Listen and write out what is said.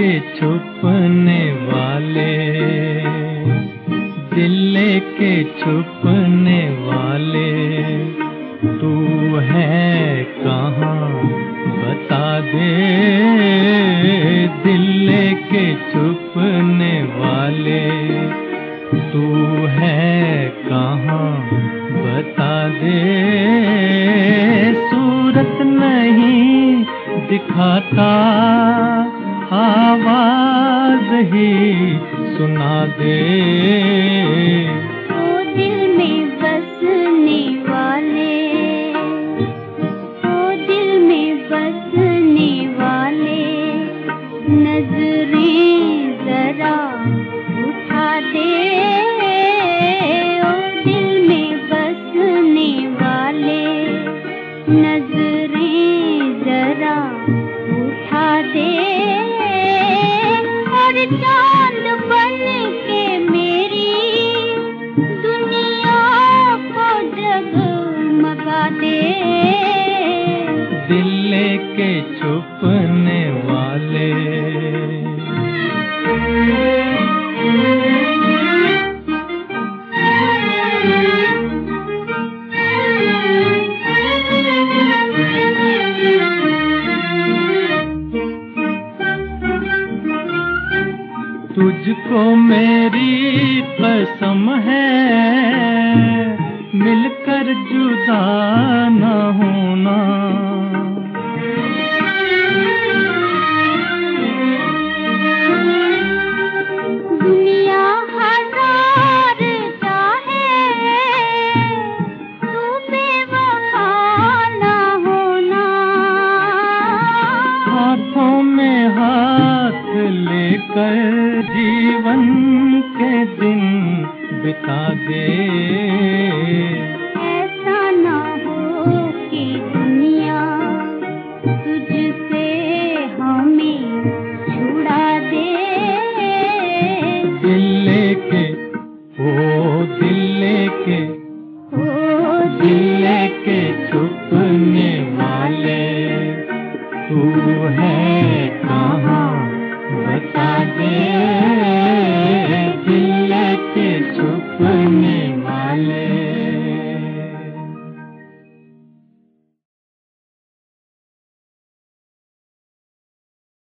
के छुपने वाले, दिल के छुपने वाले, तू है कहाँ बता दे। दिल के छुपने वाले, तू है कहाँ बता दे। सूरत नहीं दिखाता, आवाज ही सुना दे। ओ दिल में बसने वाले, ओ दिल में बसने वाले, नजरें जरा उठा दे। ओ दिल में बसने वाले, नजरें जरा उठा दे। और चांद बन के मेरी दुनिया को जगमगा दे। दिल के छुपने वाले, तुझको मेरी कसम है, मिलकर जुदा न होना। दुनिया हजार चाहे, तू बेवफा न होना। हाथों में हाथ लेकर जीवन के दिन बिता दे। ऐसा ना हो कि दुनिया तुझसे हमें छुड़ा दे। दिल के, ओ दिल के, ओ दिल के छुपने वाले, तू है कहाँ बता दे।